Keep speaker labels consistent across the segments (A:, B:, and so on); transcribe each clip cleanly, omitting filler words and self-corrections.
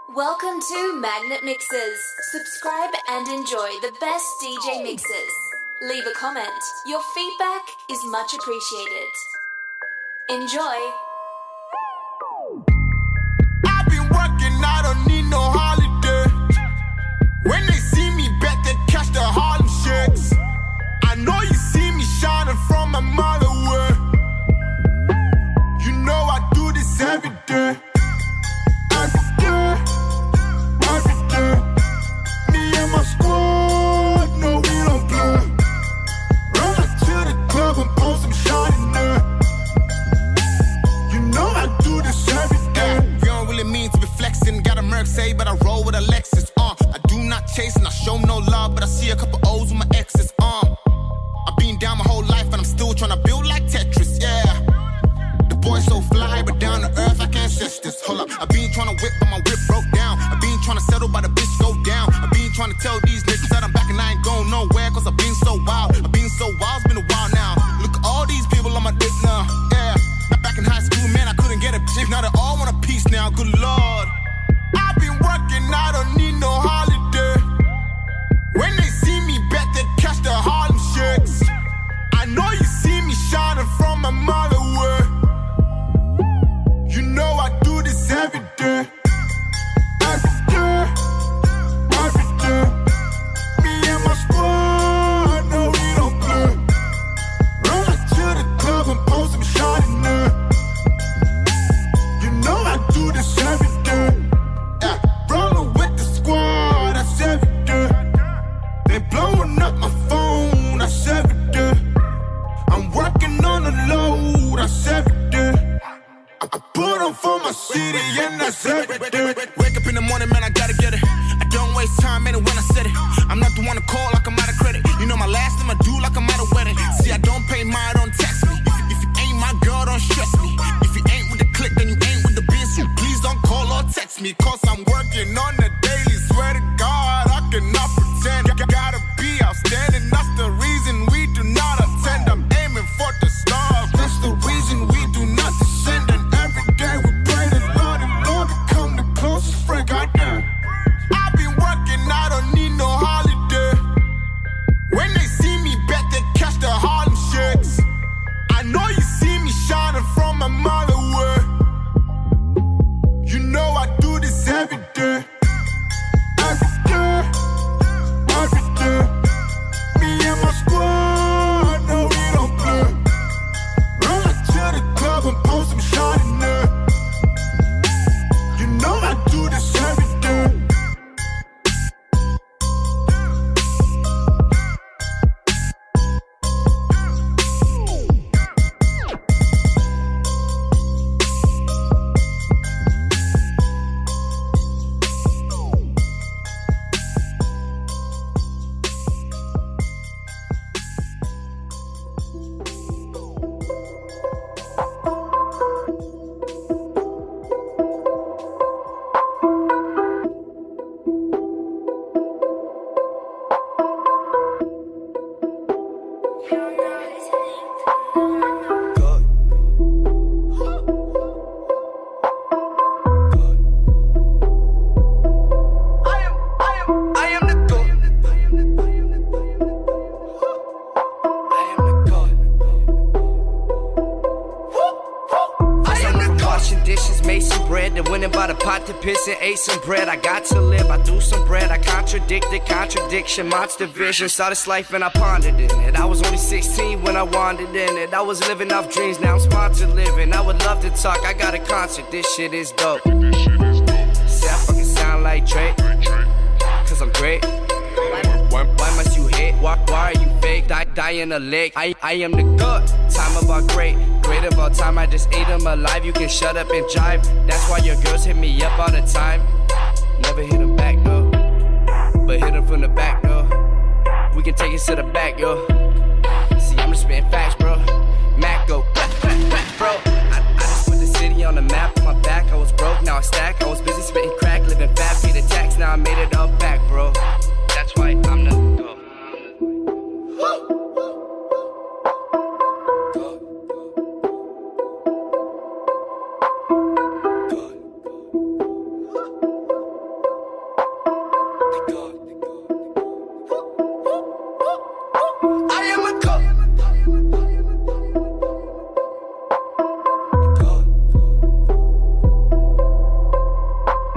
A: Welcome to Magnet Mixes. Subscribe and enjoy the best DJ mixes. Leave a comment. Your feedback is much appreciated. Enjoy.
B: I've been working, I don't need no holiday. When they see me, bet they catch the Harlem Shakes. I know you see me shining from my mother way. You know I do this every day. My squad, no, we don't play. Run up to the club and pull some Chardonnay. You know I do this every day. We don't really mean to be flexing. Got a Mercedes, but I roll with a Lexus. I do not chase and I show no love, but I see a couple O's with my exes. I've been down my whole life and I'm still trying to build like Tetris, yeah. The boy so fly, but down to earth I can't sense this. Hold up, I've been trying to whip, but my whip broke down. I've been trying to settle, but the bitch go down. I've been trying to tell these niggas that I'm back and I ain't going nowhere, cause I've been so wild. I've been so wild, it's been a while now. Look at all these people on my dick now, yeah. Back in high school, man, I couldn't get a chick. Now they all want a piece now, good lord. I've been working, I don't need no holiday. When they see me, bet they catch the Harlem Shakes. I know you see me shining from my mother way. You know I do this every day. Every day. Every day. Me and my squad, no, we don't play. Run up to the club and pull some Chardonnay. You know I do this every day. Yeah, rolling with the squad, that's every day. They blowing up my phone, that's every day. I'm working on the low, that's every day. I put on for my city and that's every day. Wake up in the morning, man, I gotta get it. I don't waste time, man, when I said it. I'm not the one to call like I'm out of credit. You know my last time I do like I'm out of wedding. See, I don't pay mine, don't text me. If you ain't my girl, don't stress me. If you ain't with the click, then you ain't with the biz. So please don't call or text me, cause I'm working on the daily. Swear to God, I cannot pretend. Gotta be outstanding, that's the reason we do not attend. I'm aiming for the stars, that's the reason we do not descend. And every day we pray to Lord and Lord to come the closest friend, goddamn. I've been working, I don't need no holiday. When they see me, bet they catch the Harlem Shakes. I know you see me shining from my mother way. You know I do this every day. Every day. Every day. Me and my squad, no, we don't play. Run up to the club and pull some Chardonnay. You know I do this every day.
C: Pissing, ate some bread, I got to live, I do some bread, I contradicted, contradiction, monster vision, saw this life and I pondered in it. I was only 16 when I wandered in it, I was living off dreams, now I'm sponsored living, I would love to talk, I got a concert, this shit is dope. Say I fucking sound like Drake, cause I'm great. Why must you hate? Why are you fake? Die in a lake. I am the good. Time of our great of all time. I just ate them alive. You can shut up and jive. That's why your girls hit me up all the time. Never hit them back though, but hit them from the back though. We can take it to the back, yo. See, I'm just spitting facts, bro. Mac go, bro. I just put the city on the map on my back. I was broke, now I stack. I was busy spitting crack, living fat, pay the tax. Now I made it all back, bro. That's why I'm the go.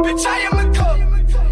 C: Bitch, I am the GOAT.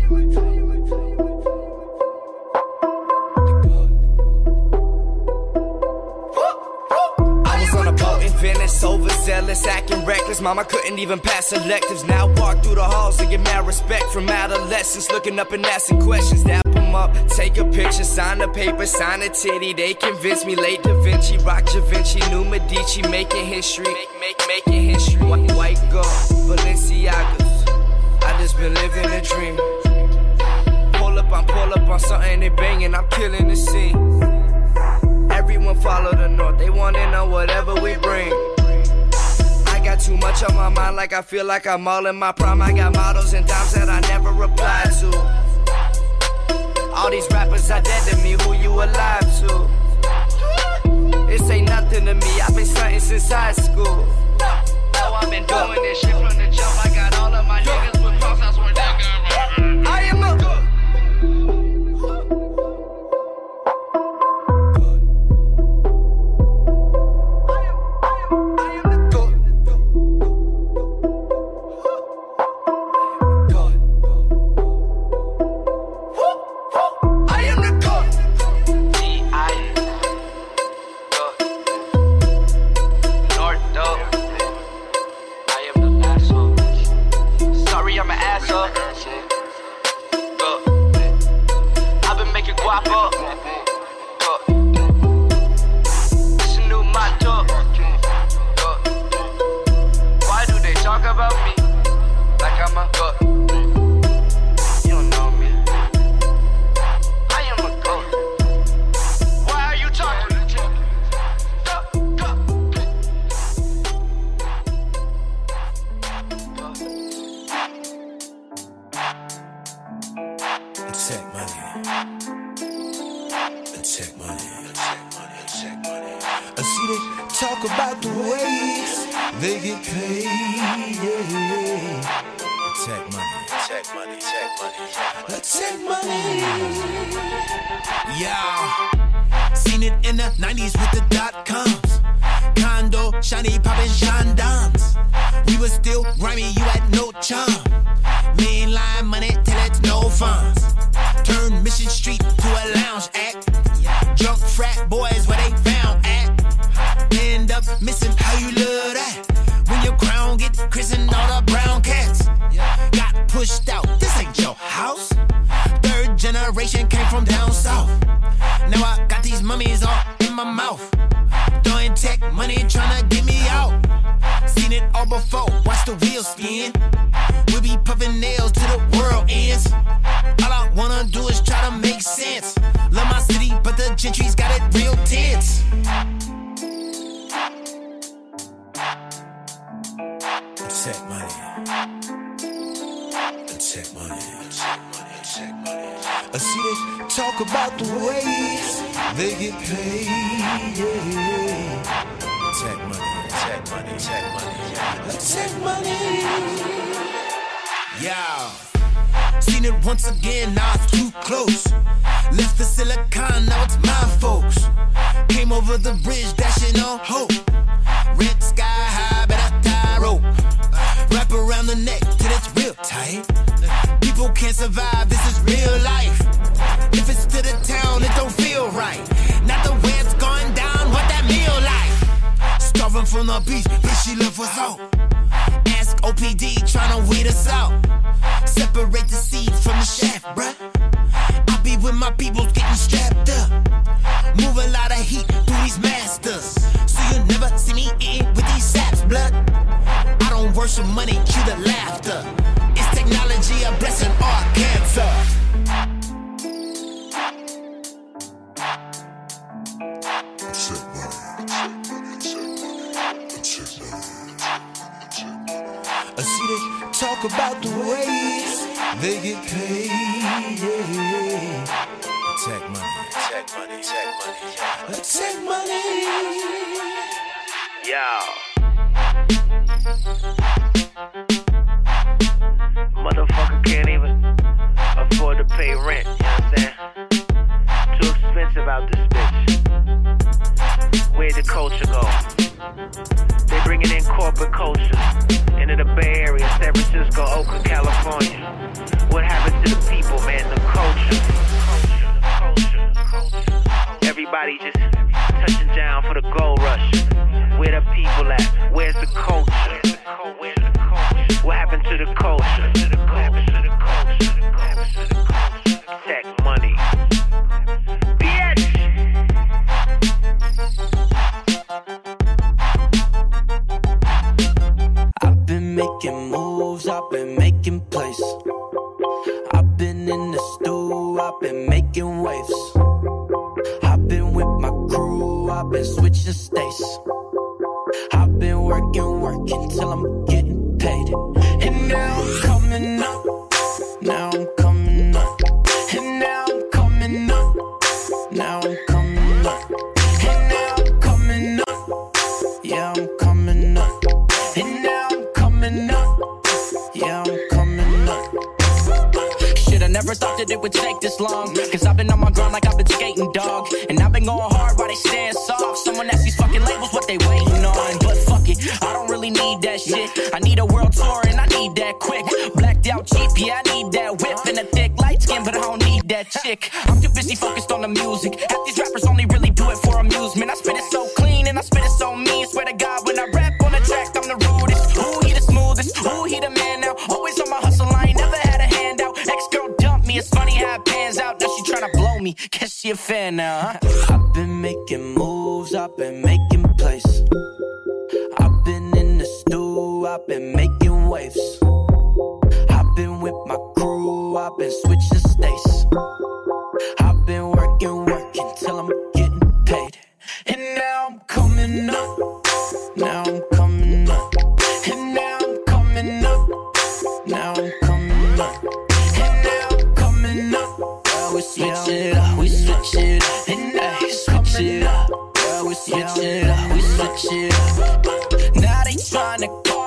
C: Venice, overzealous, acting reckless. Mama couldn't even pass electives. Now walk through the halls and get mad respect from adolescents. Looking up and asking questions. Dap them up, take a picture, sign the paper, sign a titty. They convince me late Da Vinci, rock Da Vinci, new Medici, making history. Making history. White gold, Balenciagas. I just been living a dream. Pull up on something they banging. I'm killing the scene. Everyone follow the north, they wanna know whatever we bring. I got too much on my mind, like I feel like I'm all in my prime. I got models and dimes that I never replied to. All these rappers are dead to me, who you alive to? This ain't nothing to me, I've been stunting since high school. Now I've been doing this shit from the jump. I got all of my niggas with cross outs where they got. I am a GOAT. Motherfucker can't even afford to pay rent, you know what I'm saying? Too expensive out this bitch. Where'd the culture go? They bringing in corporate culture into the Bay Area.
D: San Francisco, Oakland, California. What happened to the people, man? The culture. Everybody just touching down for the gold rush. Where the people at? Where's the culture? What happened to the culture? Tech money. Bitch!
C: I've been making moves, I've been making plays. I've been in the stew, I've been making waves. I've been with my crew, I've been switching states. I've been working till I'm getting paid. And now I'm coming up, now I'm coming up. And now I'm coming up, now I'm coming up. And now I'm coming up, yeah I'm coming up. And now I'm coming up, yeah I'm coming up. Shit, I never thought that it would take this long. Cause I've been on my grind like I've been skating, dog. And I've been going hard while they stand soft. Someone asks these fucking labels what they waiting on. But fuck it, I don't really need that shit. I need a world tour and I need that quick. Blacked out cheap, yeah I need that whip. And a thick light skin, but I don't need that chick. I'm too busy focused on the music. Half these rappers only really do it for amusement. I spit it so clean and I spit it so mean. Swear to God, when I rap on the track, I'm the rudest. Ooh, he the smoothest, ooh, he the man now. Always on my hustle, I ain't never had a handout. Ex-girl dumped me, it's funny how it pans out. Now she tryna blow me, guess she a fan now, huh? I've been making moves, I've been making plays. I've been in the stew, I've been making waves. I've been with my crew, I've been switching states. I've been working till I'm getting paid. And now I'm coming up, now I'm coming up. And now I'm coming up, now I'm coming up. And now I'm coming up. Well, we switch it up, we switch it up. And now we switch it up. Well, we switch it up, we switch it up. Now they tryna call,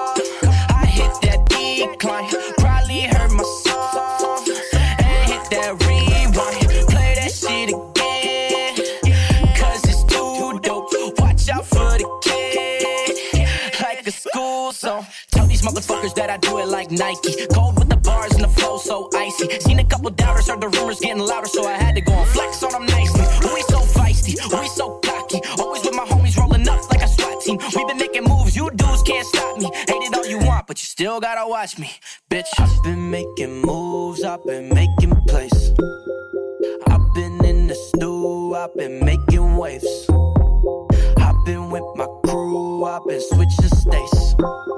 C: I hit that decline. Probably heard my song and hit that rewind. Play that shit again, cause it's too dope. Watch out for the kid, like a school zone. Tell these motherfuckers that I do it like Nike. Cold with the bars and the flow so icy. Seen a couple doubters, heard the rumors getting louder, so I had to go and flex on them nicely. We so feisty, we so cocky. Always with my homies rolling up like a SWAT team. We been making moves, you dudes can't stop me. Hate it all you want, but you still gotta watch me, bitch. I've been making moves, I've been making plays. I've been in the stew, I've been making waves. I've been with my crew, I've been switching states.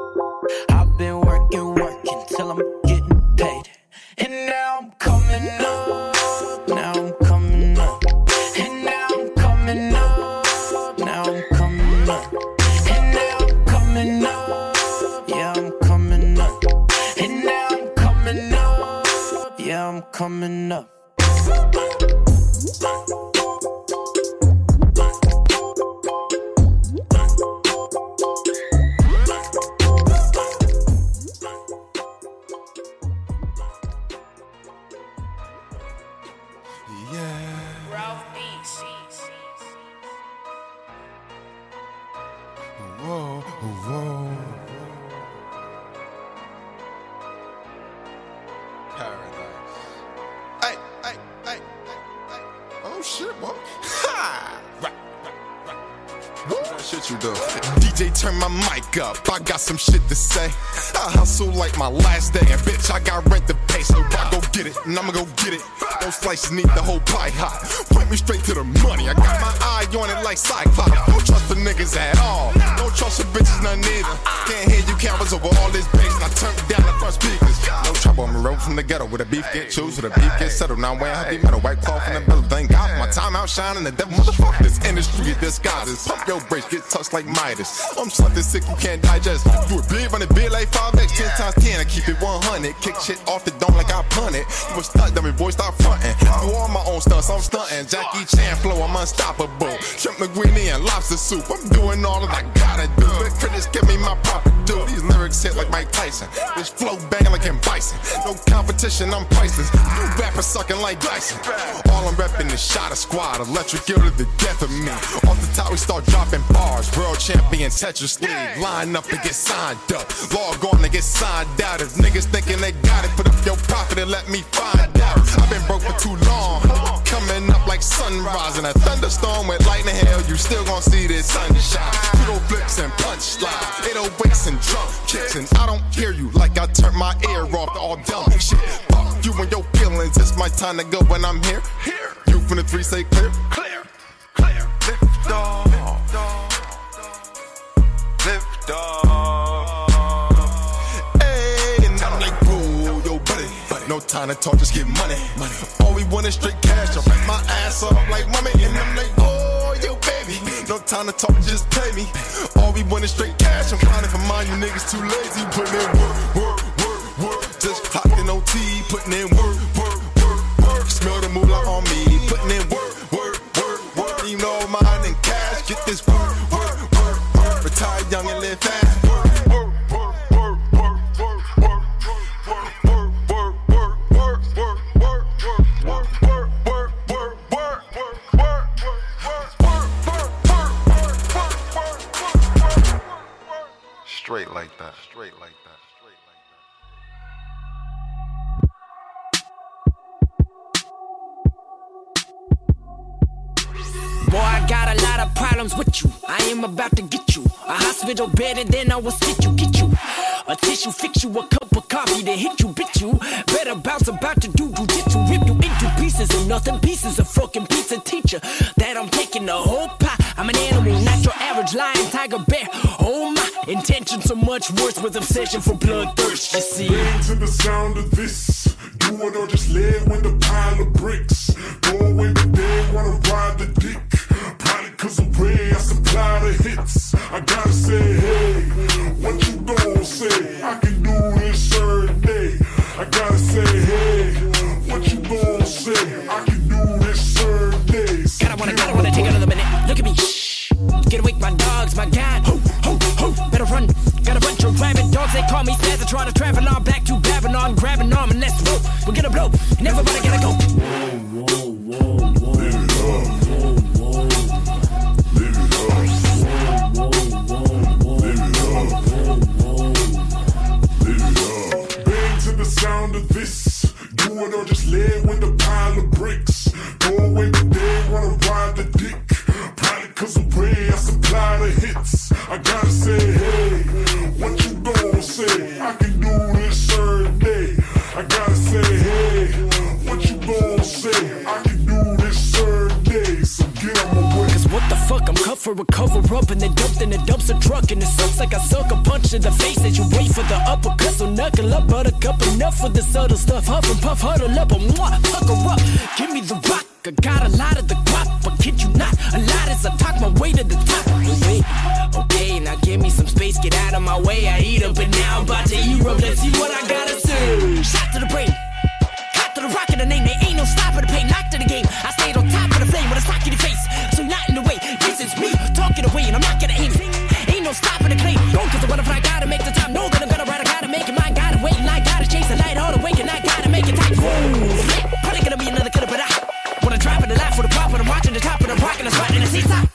C: I've been working till I'm getting paid. And now I'm coming up, now I'm coming up. And now I'm coming up, now I'm coming up. And now I'm coming up, yeah I'm coming up. And now I'm coming up, yeah I'm coming up.
B: Whoa, whoa. Paradise. Hey, hey, hey, hey. Oh shit, boy. Ha! Right. That shit you do. DJ, turn my mic up. I got some shit to say. I hustle like my last day, and bitch, I got rent to pay, so I go get it, and I'ma go get it. Those slices need the whole pie hot. Point me straight to the money. I got my eye on it like Cyclops. Don't trust the niggas at all. Don't trust the bitches none neither. Can't hear you cameras over all this bass, and I turn down the front speakers. No trouble, I'm road from the ghetto where the beef get chewed, so the beef get settled. Now I'm wearing heavy metal, white cloth in the middle. Thank God for my time outshining the devil. Motherfucker, this industry it disguises. Pump your brakes, get touched like Midas. I'm something sick you can't digest. Do it big, run it big like 5X, 10 times 10. I keep it 100. Kick shit off the dome like I punt it. You a stunt, dummy boy, start frontin'. Do all my own stunts, I'm stuntin'. Jackie Chan flow, I'm unstoppable. Shrimp linguine and lobster soup. I'm doing all that I gotta do. Big critics give me my proper due. These lyrics hit like Mike Tyson. This flow banging like Ken Bison. No competition, I'm priceless. You rappers sucking like Dyson. All I'm reppin' is Shot of Squad. Electric ill to the death of me.
E: Off the top, we start dropping bars. World champion Tetris League. Line up and get signed up. Log on and get signed out. If niggas thinking they got it, put up your profit and let me find out. I've been broke for too long. Coming up like sunrise in a thunderstorm with lightning hail. You still gon' see this sunshine. Pseudo flips and punch slides. 808s and drum kicks. And I don't hear you like I turned my ear off to all dumb shit. Fuck you and your feelings. It's my time to go when I'm here. You from the 3 say clear. Clear. Clear. Lift off. Lift off. Hey, and I'm like, whoa, yo, buddy. No time to talk, just get money. All we want is straight cash. I wrap my ass up like mommy, and I'm like, oh, yo, baby. No time to talk, just pay me. All we want is straight cash. I'm trying to come on, you niggas too lazy. Putting in work. Just clocked in OT, putting in work. Smell the moolah on me, putting in work. You know mine and cash. Get this work. Retire young and live fast. Work. Straight like that.
C: Boy, I got a lot of problems with you. I am about to get you a hospital bed and then I will sit you, get you a tissue, fix you a cup of coffee to hit you, bit you. Better bounce about to do jujitsu, rip you into pieces of nothing, pieces of fucking pizza teacher. That I'm taking the whole pie. I'm an animal, not your average lion, tiger, bear. Oh my, intentions are much worse with obsession for bloodthirst, you see.
F: Bang to the sound of this. Do it or just lay it with a pile of bricks. Go away today, wanna ride the dick. Probably cause the way I supply the hits. I gotta say, hey, what you gon' say? I can do this every day. I gotta say, hey, what you gon' say? I can do this every day. So
C: gotta wanna take another minute. Look at me, shh. Get awake, my dogs, my God. Ho, better run. Got a bunch of rabid dogs, they call me Spaz. I try to travel on back to Babylon, grabbing arm and let's roll. We're gonna blow, and everybody gotta go.
F: Sound of this, do it or just lay it with a pile of bricks. Go away today, wanna ride the dick. Probably cause the way I supply the hits. I gotta say, hey, what you gon' say? I can do this every day. I gotta say, hey, what you gon' say? I can do this every day. So get on my way.
C: Cause what the fuck, I'm cut for a cover up and then dumped in the dumpster truck. And it sucks like I suck a punch to the face as you wait for the uppercut. So knuckle up, buttercup, enough for the subtle stuff. Huff and puff, huddle up, pucker up. Give me the rock, I got a lot of the crop. But kid you not, a lot as I talk my way to the top. Wait, okay, now give me some space, get out of my way. I eat up and now I'm about to erupt. Let's see what I gotta say. Shot to the brain, caught to the rock of the name. There ain't no stop for the pain, knocked to the game. I stayed on top of the flame with a sock in your face. So not in the way, this is me talking away and I'm not gonna aim. Ain't no stopping the claim. Don't cause the what if I gotta make the time. No, that I'm gonna ride, I gotta make it mine. Gotta wait and I gotta chase the light all the way and I gotta make it tight. Whoa, probably gonna be another killer, but I wanna drive for the life for the profit. I'm watching the top of the rock and I'm spot in the seaside.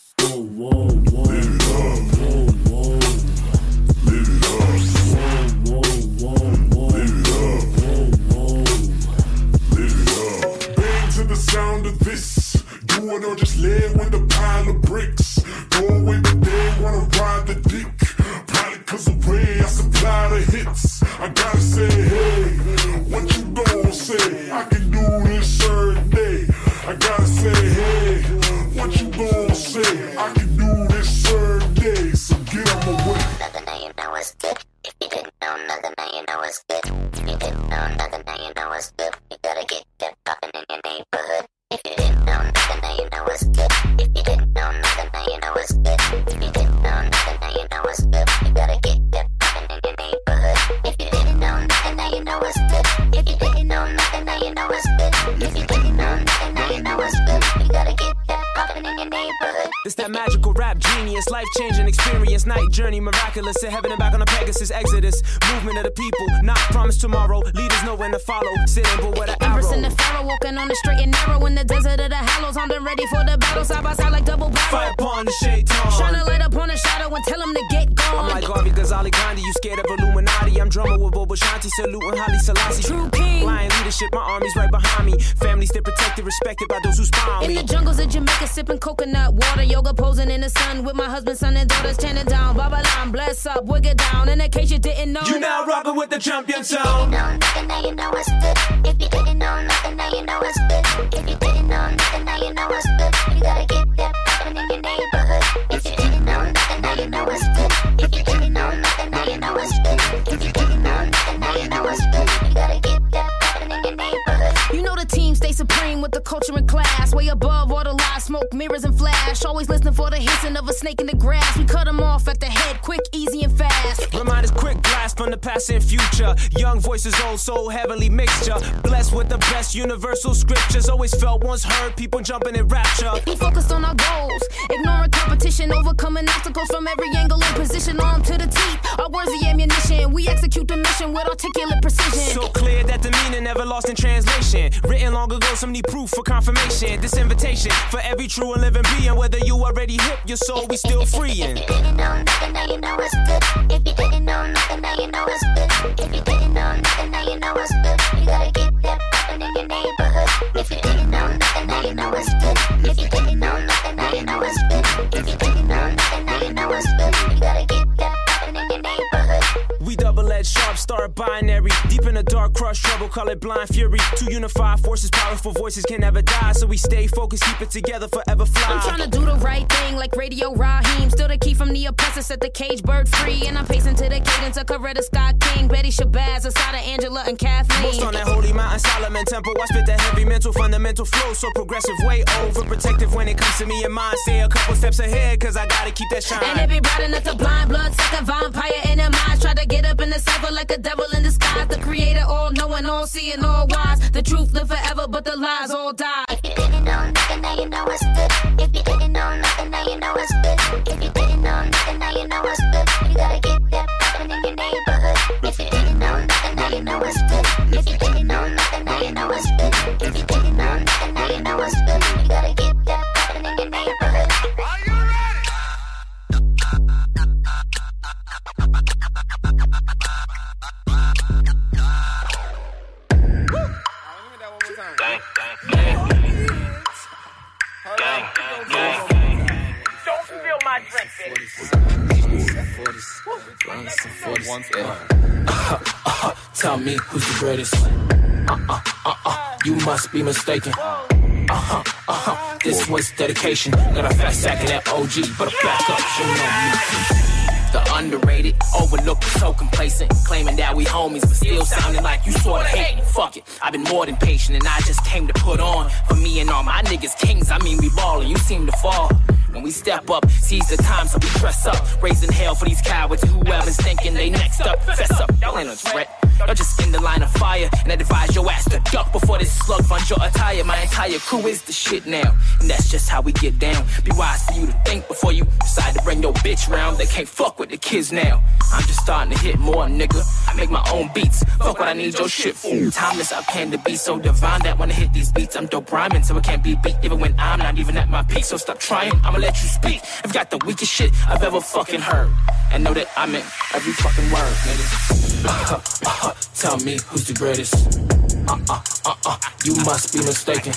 F: Sound of this, do it or just lay it with a pile of bricks. Go away today, wanna ride the dick. Probably cause the way I supply the hits. I gotta say, hey, what you gon' say? I can do this every day. I gotta say, hey, what you gon' say? I can do this every day. So get on my way.
G: Nothing now you know it's good. If you didn't know nothing, now you know it's good. If you didn't know nothing, now you know it's good. You gotta get that poppin' in your neighborhood. If you didn't know nothing, now you know it's good. If you didn't know nothing, now you know it's good. If you didn't know nothing, now you know it's good. You gotta get that poppin' in your neighborhood. If you didn't know nothing, now you know it's good. If you didn't know nothing, now you know it's good. If you didn't know nothing, now you know it's good. You gotta get that poppin' in your neighborhood.
C: It's that magical rap
H: rap genius, life-changing experience, night journey, miraculous, to heaven and back on a Pegasus, exodus, movement of the people, not promised tomorrow, leaders know when to follow, sitting but with an arrow.
I: Empress in the pharaoh, walking on the straight and narrow, in the desert of the hallows, I'm done ready for the battle, side by side like double barrel.
H: Fire upon the shaitan,
I: trying to light up on the shadow and tell him to get gone.
H: I'm like Garvey Ghazali Gandhi, you scared of Illuminati, I'm drummer with Bobo Shanti, saluting Haile Selassie.
I: True king,
H: lion leadership, my army's right behind me, families stay protected, respected by those who spy on me.
I: In the jungles of Jamaica, sipping coconut water, yoga posing in the sun with my husband, son, and daughters, chanting down, Babylon, bless up, wiggle down, in case you didn't know.
H: You now rockin' with the champion sound.
G: If you know nothing, now you know what's good. If you didn't know nothing, now you know what's good. If you didn't know nothing, now you know what's good. You gotta get that poppin' in your neighborhood. If you didn't know nothing, now you know what's good. If you didn't know nothing, now you know what's good. If you didn't know nothing, now you know what's good. You gotta get that poppin' in your neighborhood.
I: You know the team stay supreme with the culture and class, way above all the lies, smoke, mirrors, and flash. Always listening for the hissing of a snake in the grass. We cut them off at the head, quick, easy, and fast.
H: Reminders quick blast from the past and future. Young voices, old soul, heavenly mixture. Blessed with the best universal scriptures. Always felt, once heard, people jumping in rapture.
I: We focused on our goals, ignoring competition, overcoming obstacles from every angle and position. On to the teeth, our words the ammunition. We execute the mission with articulate precision.
H: So clear that the meaning never lost in translation. Written long ago, some need proof for confirmation. This invitation for every true and living being. Whether you already hip, your soul we still freeing.
G: If you didn't know nothing, now you know what's good. If you didn't know nothing, now you know what's good. If you didn't know nothing, now you know what's good. You gotta get that poppin' in your neighborhood. If you didn't know nothing, now you know what's good. If you didn't know nothing, now you know what's good. If you didn't know nothing, now you know what's good. You gotta get that poppin' in your neighborhood.
H: We double-edged, sharp, star binary. Deep in the dark, crush trouble, call it blind fury. Two unified forces, powerful voices can never die. So we stay focused, keep it together, forever fly.
I: I'm trying to do the right thing like Radio Raheem. Still the key from the oppressor, set the cage bird free. And I'm pacing to the cadence of Coretta Scott King, Betty Shabazz, Asada Angela, and Kathleen.
H: Most on that holy mountain, Solomon temple. I spit that heavy mental, fundamental flow. So progressive, way overprotective when it comes to me and mine. Stay a couple steps ahead, cause I gotta keep that shine.
I: And it be bright enough to blind blood, sucking vampire in their minds. Try to get up in the cypher like a devil in disguise. The creator, all knowing, all seeing, all wise. The truth live forever, but the lies all die.
G: If you didn't know nothing, now you know what's good. If you didn't know nothing, now you know what's good. If you didn't know nothing, now you know what's good. You gotta get that poppin' in your neighborhood. If you didn't know nothing, now you know what's good. If you didn't know nothing, now you know what's good. If you didn't know nothing, now you know what's good. You gotta get that poppin' in your neighborhood.
B: Are you ready?
D: Gang, gang, gang. Gang. Don't spill my drink, baby.
J: Tell me who's the greatest. You must be mistaken. This was dedication. Got a fat sack of that OG, but a back up, you know me. The underrated, overlooked, so complacent. Claiming that we homies, but still sounding like you sorta hate me. Fuck it, I've been more than patient, and I just came to put on. For me and all my niggas kings, I mean we ballin', you seem to fall. When we step up, seize the time, so we press up. Raising hell for these cowards, whoever's thinking they next up. Fess up, y'all ain't no threat. Y'all just in the line of fire, and I advise your ass to duck before this slug finds your attire. My entire crew is the shit now, and that's just how we get down. Be wise for you to think before you decide to bring your bitch round. They can't fuck with the kids now. I'm just starting to hit more, nigga. I make my own beats. Fuck what I need your shit for. Timeless, I plan to be so divine that when I hit these beats, I'm dope rhyming, so it can't be beat even when I'm not even at my peak. So stop trying, I'ma let you speak. I've got the weakest shit I've ever fucking heard, and know that I meant every fucking word, nigga. Tell me who's the greatest. You must be mistaken.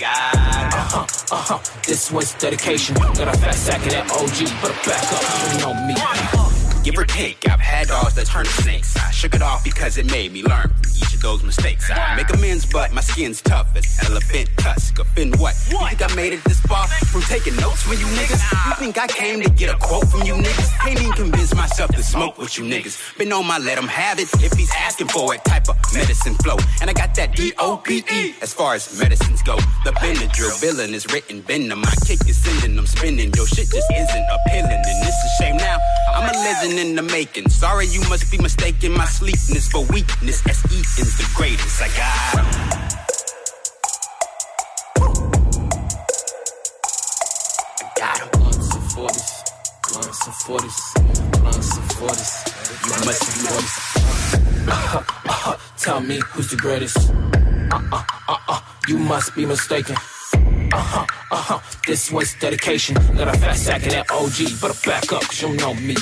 J: This was dedication. Got a fat sack of that OG, but a back up, you know me.
K: Give or take, I've had dogs that turn to snakes. I shook it off because it made me learn from each of those mistakes. I make amends, but my skin's tough as elephant tusk. Offend what? You think I made it this far from taking notes from you niggas? You think I came to get a quote from you niggas? Can't even convince myself to smoke with you niggas. Been on my let him have it if he's asking for it type of medicine flow. And I got that D-O-P-E as far as medicines go. The Benadryl villain is written venom. My kick is sending them spinning. Your shit just isn't appealing, and it's a shame now. I'm a legend in the making. Sorry, you must be mistaken my sleepness for weakness. S.E. is the greatest. I got him.
J: some 40s. Blunts some 40s. You must be 40s. Tell me who's the greatest. You must be mistaken. This was dedication. Got a fat sack of that OG, but I back up, cause you know me.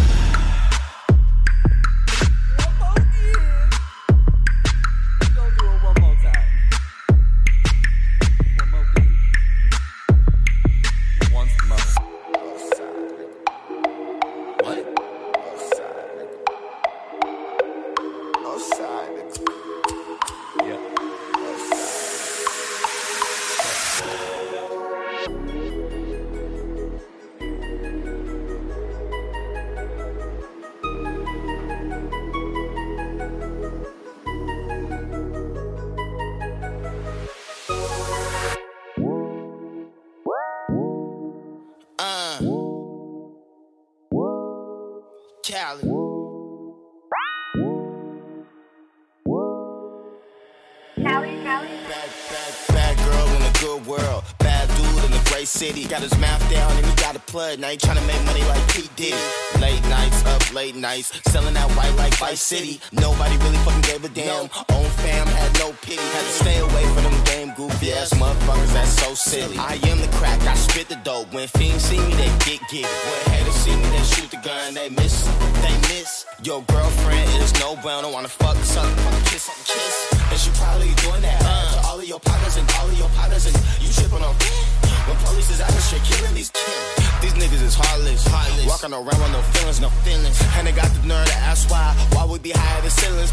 L: Bad girl in a good world, bad dude in a great city. Got his mouth down and he got a plug. Now he tryna make money like P. Diddy. Late nights, up late nights, selling out white like Vice City. Nobody really fucking gave a damn. Own fam had no pity. Had to stay away from them game goofy ass motherfuckers that's so silly. I am the crack, I spit the dope. When fiends see me, they get it. When haters see me, they shoot the gun, they miss. Your girlfriend is no brown, don't wanna fuck, suck, kiss. And she probably doing that to all of your partners and you tripping on when police is out of shit killing these kids. These niggas is heartless. Walking around with no feelings. And they got the nerve to ask why we be higher than ceilings.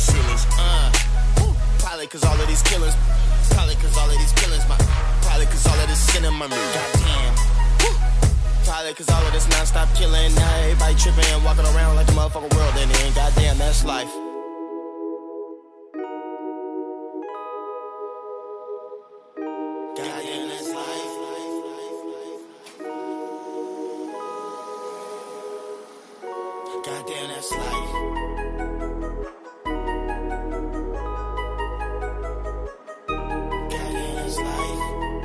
L: Probably cause all of these killings. Probably cause all of this sin in my mood. Goddamn. Probably cause all of this non-stop killing. Now everybody tripping and walking around like the motherfucking world in it. Goddamn, that's life. Goddamn, that's life. Goddamn, that's life. Goddamn, that's life.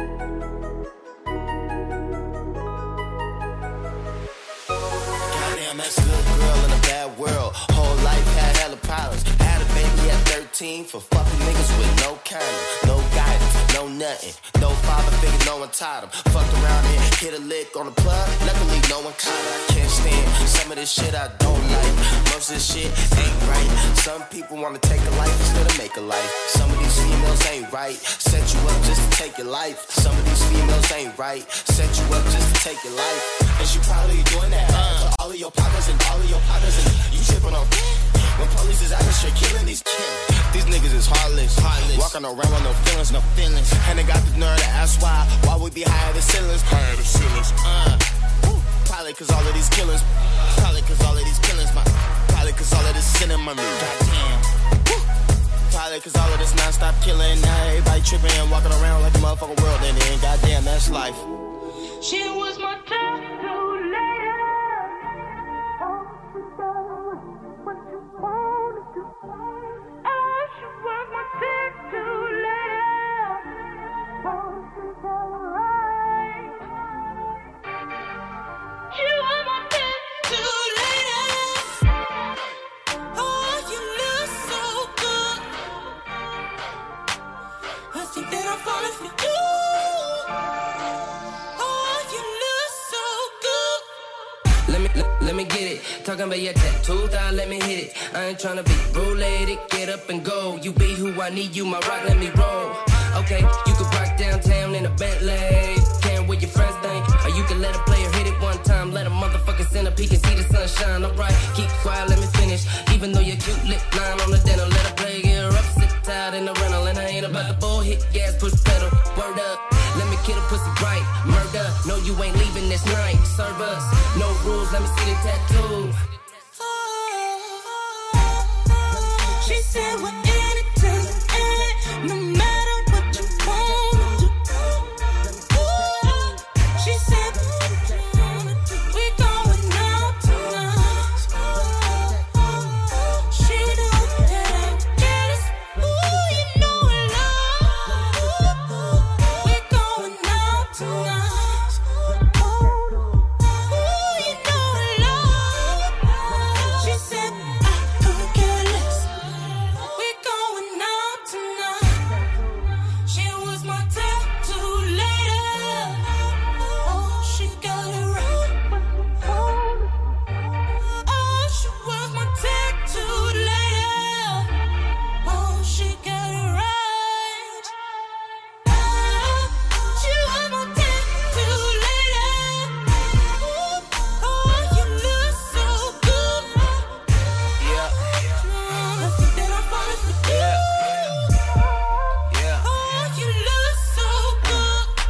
L: Goddamn, that's a good girl in a bad world. Whole life had hella problems. Had a baby at 13 for fucking niggas with no kindness, no guidance, no nothing. No father figure, no one taught him. Fucked around and hit a lick on the plug. Luckily, no one caught her. I can't stand some of this shit I don't like. Most of this shit ain't right. Some people wanna take a life instead of make a life. Some of these females ain't right. Set you up just to take your life. Some of these females ain't right. Set you up just to take your life. And she probably doing that to all of your partners and you tripping on when police is out of shit killing these kids. These niggas is heartless. Walking around with no feelings. And they got the nerve to ask why we be higher than ceilings. Probably cause all of these killings. Probably cause all of this sin in my mood. Goddamn. Probably cause all of this non-stop killing. Now everybody tripping and walking around like the motherfucking world in it. Goddamn, that's life.
M: She was my tattoo later. What you wanna do? She was my tattoo later. She was my tattoo later. Oh, you look so good. I think that I'm falling for you.
N: Let me get it. Talking about your tattoos, let me hit it. I ain't tryna be roulated, get up and go. You be who I need, you my rock, let me roll. Okay, you can rock downtown in a Bentley. Caring what your friends think. Or you can let a player hit it one time. Let a motherfucker send a peek and see the sunshine. Alright, keep quiet, let me finish. Even though your cute lip line on the dental. Let a player get her up, sit tight in the rental. And I ain't about the bull, hit gas, push pedal. Word up. Let me kill a pussy right, murder. No, you ain't leaving this night. Serve us, no rules. Let me see the tattoo.
M: She said we're in it till the end, no matter what you wanna do. She said we going out tonight. She don't care, yes, ooh, you know I love. We going out tonight. Ooh, you know I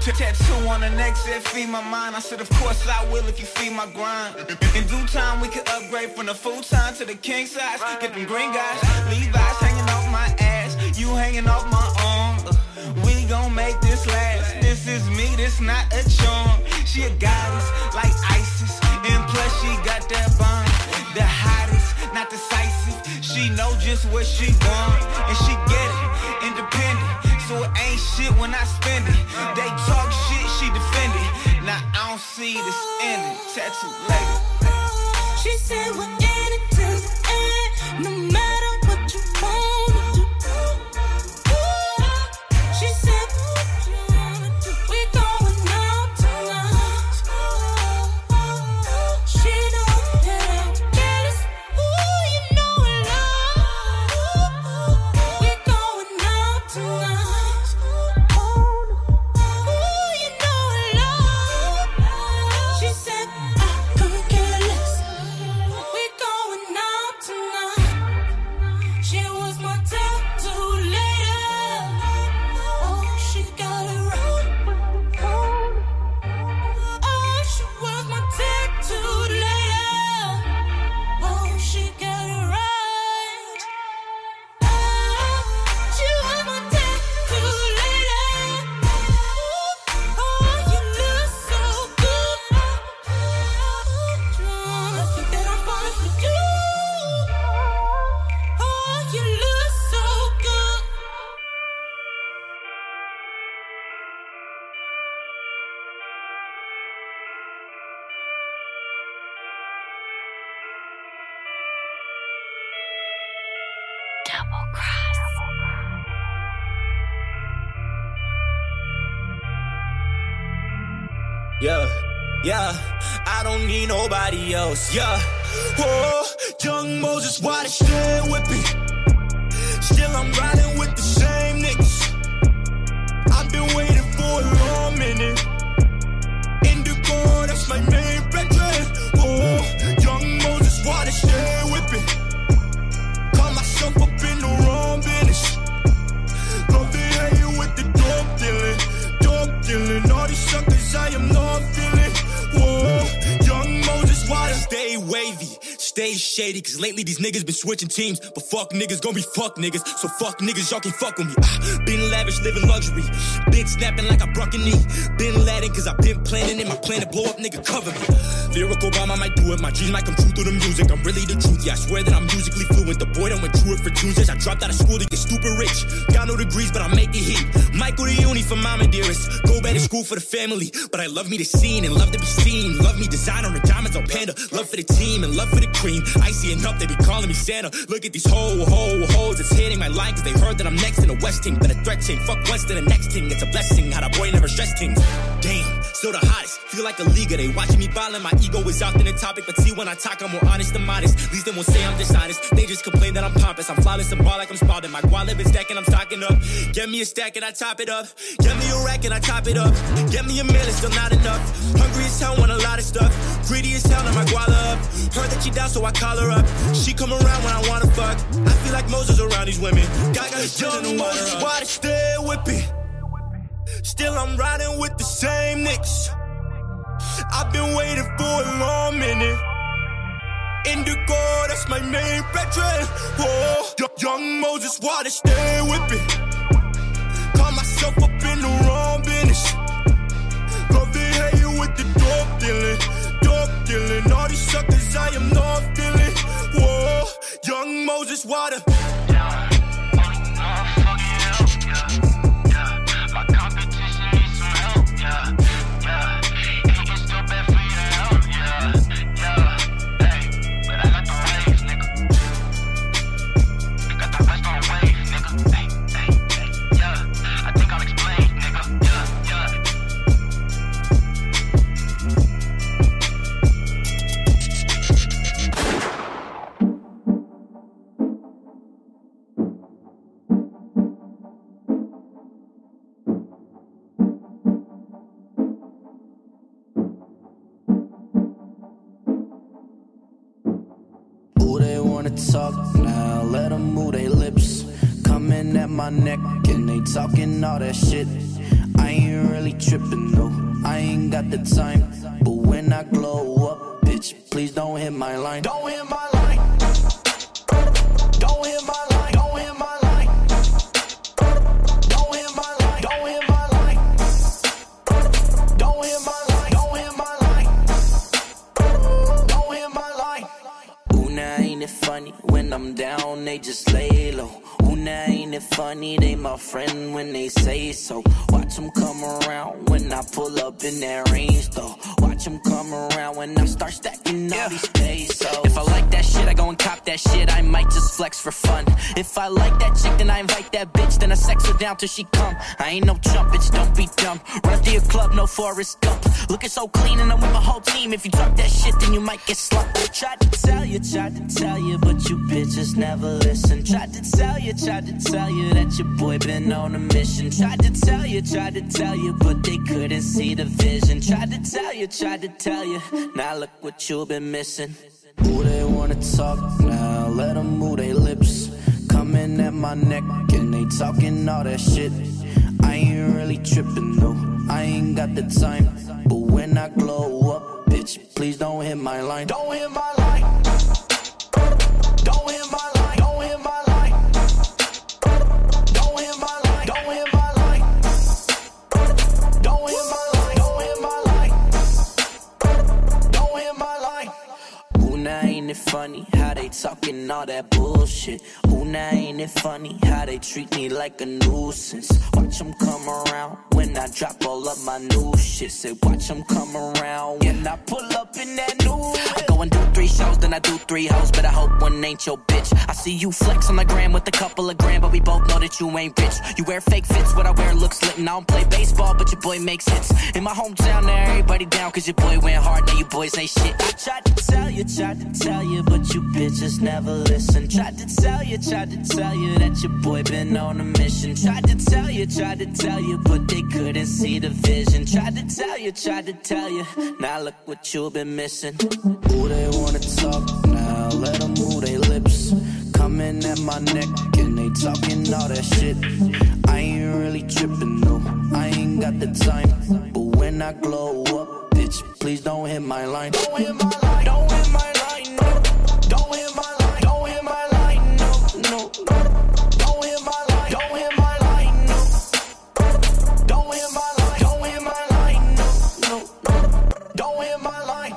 O: Tattoo on the neck said feed my mind. I said of course I will if you feed my grind. In due time we could upgrade from the full time to the king size. Get them green guys, Levi's hanging off my ass, you hanging off my arm. We gon' make this last. This is me, this not a charm. She a goddess like ISIS, and plus she got that bond. The hottest, not decisive. She know just what she want, and she get it, independent. So it ain't shit when I spend it. They talk shit, she defend it. Now I don't see this ending. Tattoo later.
M: She said we're in it till the end, no matter what you wanna do. She said we going out tonight. She know that I'm jealous. Ooh, you know I love. We going out tonight. Ooh, you know I love. She said I couldn't care less. We going out tonight. She was my tattoo later. Oh, she got it right. Oh, she was my tattoo later. Oh, she got it right. She was my tattoo later. Oh, you look so good. I think that I'm falling for you. Oh, you look so good. Double cross.
P: Yeah, I don't need nobody else, yeah. Oh, young Moses, why they stay with me? Still I'm riding with the same niggas. I've been waiting for a long minute. Indigo, that's my main brethren. Oh, young Moses, why they stay with me? Caught myself up in the wrong business. Love they hate you with the dope dealing. All these suckers I am not feeling. Whoa, young Moses, why they stay wavy? Stay shady, cause lately these niggas been switching teams. But fuck niggas gon' be fuck niggas. So fuck niggas, y'all can't fuck with me. Been lavish, living luxury. Been snapping like I broke a knee. Been Latin, cause I been planning in my plan to blow up, nigga, cover me. Lyrical Obama might do it, my dreams might come true through the music. I'm really the truth, yeah, I swear that I'm musically fluent. The boy done went through it for 2 years. I dropped out of school to get stupid rich. Got no degrees, but I make it heat. Might go to uni for mama dearest. Go back to school for the family. But I love me to scene and love to be seen. Love me designer and diamonds on Panda. Love for the team and love for the cream. Icy enough, they be calling me Santa. Look at these hoes, it's hitting my line. Cause they heard that I'm next in the West team. But a threat team, fuck once to the next team. It's a blessing, how the boy never stressed things. Damn, still the hottest, feel like a leaguer. They watching me ballin', my ego is out in the topic. But see when I talk, I'm more honest than modest. At least they won't say I'm dishonest. They just complain that I'm pompous. I'm flawless and ball like I'm spalding. My wallet been stacking, I'm stocking up. Get me a stack and I top it up. Get me a rack and I top it up. Get me a meal, it's still not enough. Hungry as hell, want a lot of stuff. Greedy as hell, now my guala up. Heard that she down, so I call her up. She come around when I wanna fuck. I feel like Moses around these women. Got young Moses, why they stay with me? Still I'm riding with the same niggas. I've been waiting for a long minute. Indigo, that's my main brethren. Oh, young Moses, why they stay with me? Caught myself up in the wrong business. Love they hate you with the dope dealing. All these suckers I am not feeling. Whoa, young Moses, why the
Q: My competition needs some help, yeah. It's still bad for you to help, yeah. Hey, but I got the waves, nigga. Got the rest on waves, nigga. Hey, yeah. I think I'll explain, nigga. Yeah.
C: Talk now, let them move their lips. Coming at my neck and they talking all that shit. I ain't
R: ain't really tripping, no. I ain't got the time. But when I glow up, bitch, please don't hit my line. Don't hit my line. Don't hit my line. Don't hit my line. Don't hit my line. Don't hit my line. Don't hit my line. Don't hit my line. Don't hit my line. Ooh, now ain't it funny? When I'm down, they just lay low. Ooh, now ain't it funny? They my friend when they say so. Watch them come around when I pull up in that range, though. Watch them come around when I start stacking all these pesos. If I like that shit, I go and cop that shit. I might just flex for fun. If I like that chick, then I invite that bitch. Then I sex her down till she come. I ain't no chump, bitch, don't be dumb. Run to your club, no Forrest Gump. Looking so clean and I'm with my whole team. If you talk that shit, then you might get slumped. Tried to tell you, but you bitches never listen. Tried to tell you that your boy been on a mission. Tried to tell you, but they couldn't see the vision. Tried to tell you, now look what you've been missing. Ooh, they wanna talk now, let them move their lips. Coming at my neck and they talking all that shit. I ain't really tripping, no, I ain't got the time. But when I glow up, bitch, please don't hit my line. Don't hit my line. Don't hit my line. Don't hit my line. Don't hit my line. Don't hit my line. Don't hit my line. Don't hit my line. Don't hit my line. Ooh, now ain't it funny how they talking all that bullshit? Ooh, now ain't it funny how they treat me like a nuisance? Watch them come around when I drop all of my new shit. Say watch them come around when I pull up in that new. I go and do 3 shows, then I do 3 hoes, but I hope one ain't your bitch. I see you flex on the gram with a couple of grand, but we both know that you ain't rich. You wear fake fits, what I wear looks lit, and I don't play baseball, but your boy makes hits. In my hometown, now everybody down, cause your boy went hard, now you boys ain't shit. I tried to tell you, but you bitches never listen. Tried to tell you that your boy been on a mission. Tried to tell you, but they couldn't see the vision. Tried to tell you, now look what you've been missing. Ooh, they wanna talk now, let them move their lips. Coming at my neck and they talking all that shit. I ain't really tripping, no, I ain't got the time. But when I glow up, bitch, please don't hit my line. Don't hit my line, don't hit my line, no. Don't hit my line, don't hit my line, no, no. Don't hit my line, don't hit my line, no. Don't hit my line, don't hit my line, no, no. Don't hit my line.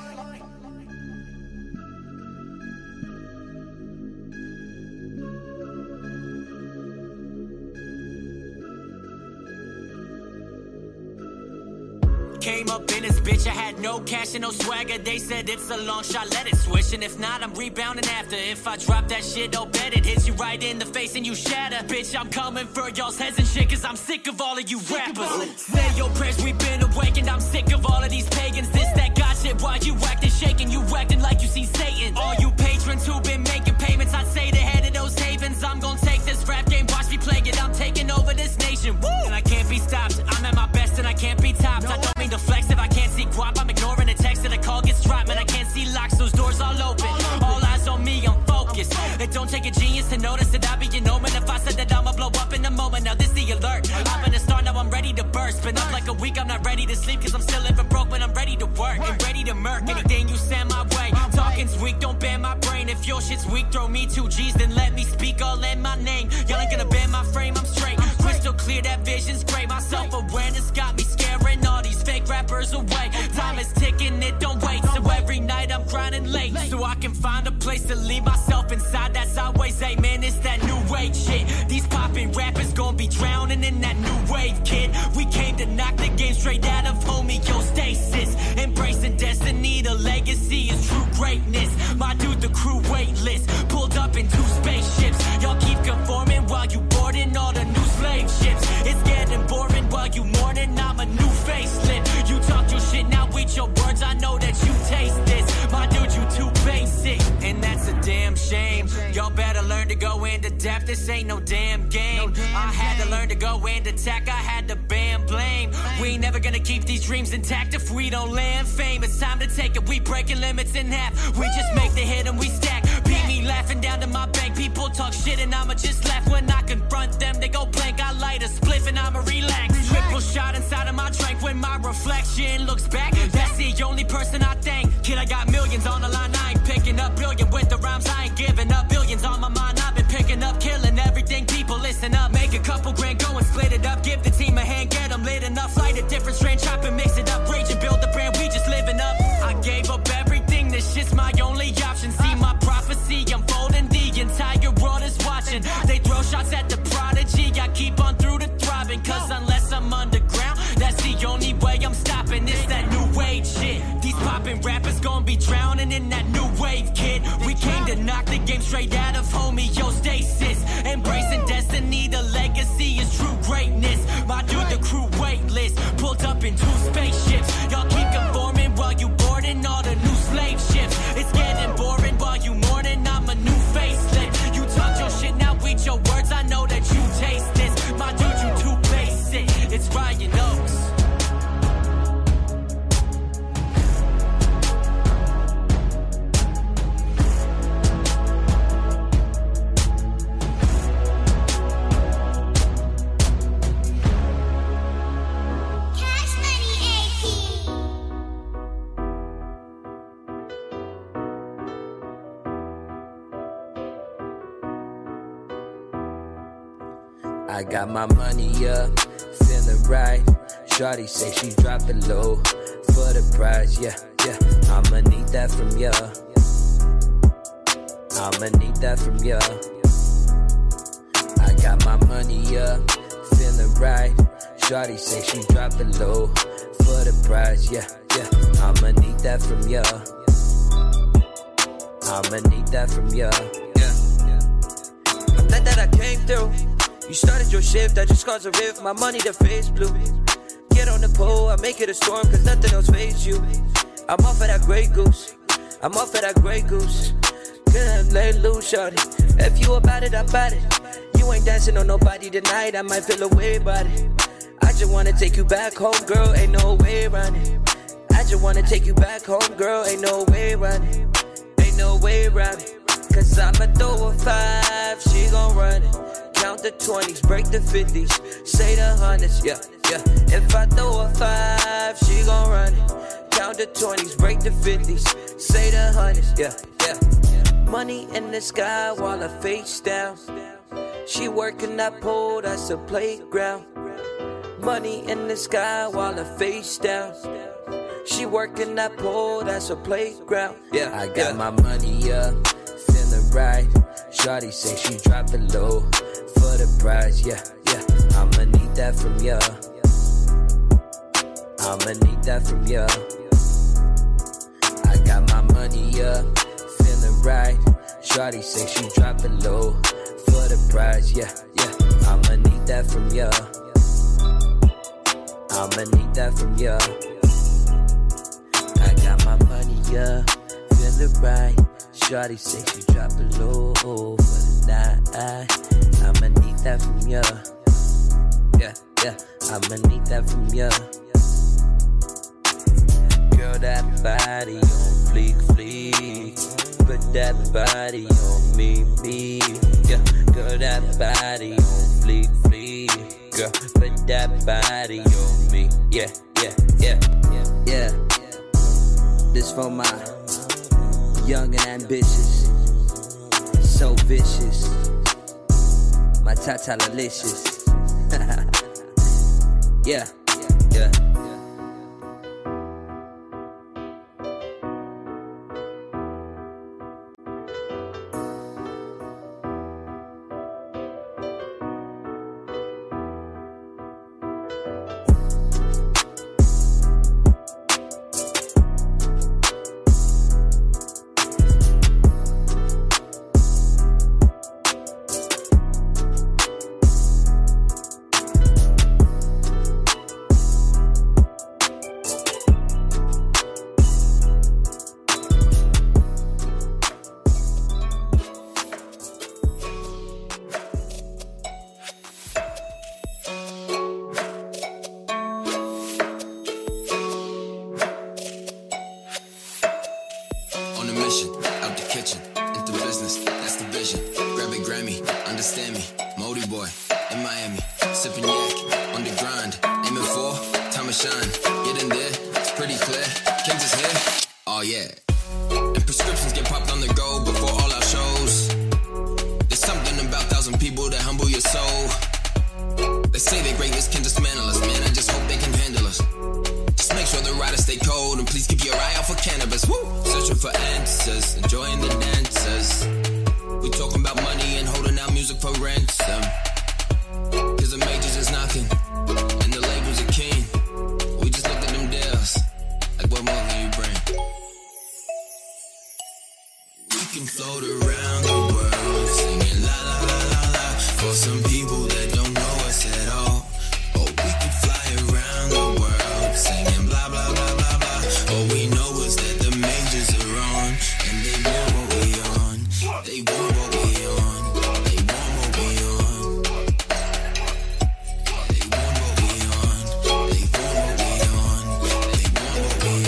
S: Came up in this bitch, I had no cash and no swagger. They said it's a long shot, let it switch. And if not, I'm rebounding after. If I drop that shit, oh bet it hits you right in the face and you shatter. Bitch, I'm coming for y'all's heads and shit, cause I'm sick of all of you rappers. Say your prayers, we've been awakened. I'm sick of all of these pagans. This, that, God shit, why you acting shaking? You acting like you see Satan. All you patrons who been making payments, I'd say the head of those havens. I'm gonna take this rap game, watch me play it. I'm taking over this nation. Woo! And I can't be stopped. I'm at my best and I can't be topped. I don't mean to flex if I can't see guap. I'm ignoring the text that the call gets dropped. Man, I can't see locks, those doors all open. All eyes on me, I'm focused. It don't take a genius to notice that I be an omen. If I said that I'ma blow up in a moment, now this the alert. I'm in the start, now I'm ready to burst. Been up like a week, I'm not ready to sleep, cause I'm still living broke, but I'm ready to work and ready to murk anything you send my way. Talking's weak, don't ban my brain. If your shit's weak, throw me 2 G's, then let me speak all in my name. Y'all ain't gonna bend my frame, I'm straight. Crystal clear, that vision's great. My self-awareness got me scaring all these fake rappers away. Time is ticking, it don't wait. So every night I'm grinding late, so I can find a place to leave myself inside. That's always a man, it's that new wave shit. These poppin' rappers gon' be drowning in that new wave, kid. We came to knock the game straight out of homeostasis. Embracing destiny, the legacy is true greatness. My dude, the crew weightless, pulled up in 2 spaceships. Y'all keep conforming while you boarding all the new slave ships. It's getting boring while you mourning, I'm a new facelift. You talk your shit, now with your words, I know that you taste this. My dude, you too basic, and that's a damn shame. Y'all better learn to go into depth, this ain't no damn game. I had to learn to go into attack, I had to ban blame. We ain't never gonna keep these dreams intact if we don't land fame. It's time to take it, we breaking limits in half. We just make the hit and we stack. Beat me laughing down to my bank. People talk shit and I'ma just laugh. When I confront them, they go blank. I light a spliff and I'ma relax. Triple shot inside of my track. reflection looks back. That's the only person I thank. Kid, I got millions on the line. I ain't picking up billion with the rhymes. I ain't giving up billions on my mind. I've been picking up, killing everything. People listen up, make a couple grand, go and split it up. Give the team a hand, get them lit enough. Light a different strand, chop and mix it up. Rage and build the brand, we just living up. I gave up everything, this shit's my only option. See my prophecy unfolding, the entire world is watching. They throw shots at the prodigy, I keep on through the throbbing. Cause unless I'm underground, that's the only way I'm stopping. It's that new wave shit. These poppin' rappers gon' be drowning in that new wave, kid. We came to knock the game straight out of homeostasis. Embracing destiny, the legacy is true greatness. My dude, the crew weightless, pulled up in 2 spaceships. Y'all keep conforming while you boarding all the new slave ships. It's getting boring while you mourning, I'm a new facelift. You talk your shit, now read your words, I know that you taste this. My dude, you too basic, it's Ryan Oaks.
R: I got my money up, feeling right. Shawty say she dropped it low for the price, yeah, yeah. I'ma need that from ya. I'ma need that from ya. I got my money up, feeling right. Shawty say she dropped it low for the price, yeah, yeah. I'ma need that from ya. I'ma need that from ya, yeah. I'm glad that I came through. You started your shift, I just caused a rift. My money, the face blue. Get on the pole, I make it a storm, cause nothing else fazed you. I'm off of that Grey Goose. I'm off of that Grey Goose. Couldn't lay loose, shorty. If you about it, I'm about it. You ain't dancing on nobody tonight, I might feel away about it. I just wanna take you back home, girl, ain't no way around it. I just wanna take you back home, girl, ain't no way around it. Ain't no way around it. Cause I'ma throw a 5, she gon' run it. Count the 20s, break the 50s, say the 100s, yeah, yeah. If I throw a 5, she gon' run it. Count the 20s, break the 50s, say the 100s, yeah, yeah. Money in the sky while her face down. She working that pole, that's a playground. Money in the sky while her face down. She working that pole, that's a playground. Yeah, I got my money up, feeling right. Shawty say she dropped it low for the price, yeah, yeah. I'ma need that from ya. I'ma need that from ya. I got my money up, feeling right. Shawty say she dropped it low for the price, yeah, yeah. I'ma need that from ya. I'ma need that from ya. I got my money up, feeling right. Shawty say she dropped it low for the night. I'ma need that from ya. Yeah, yeah, I'ma need that from ya. Girl, that body on fleek, fleek. Put that body on me. Yeah, girl, that body on fleek, fleek. Girl, put that body on me. Yeah, yeah, yeah, yeah. This for my young and ambitious, so vicious. My tata-licious. Yeah, yeah.
T: Miami, sipping yak on the grind, aiming for time I'ma shine. Get in there, it's pretty clear. Kings is here, oh yeah. And prescriptions get popped on the go before all our shows. There's something about 1,000 people that humble your soul. They say their greatness can dismantle us, man, I just hope they can handle us. Just make sure the riders stay cold, and please keep your eye out for cannabis, woo! Searching for answers, enjoying the dancers. We talking about money and holding out music for ransom. Cause the majors is knocking, and the labels are keen. We just looked at them deals, like what more can you bring? We can float around the world, singing la la la la la. For some people that don't know us at all. Oh, we can fly around the world, singing blah blah blah blah blah. All we know is that the majors are on, and they want what we on. They want what we on. They want what we on. They want what we on. They want what we on. They want what we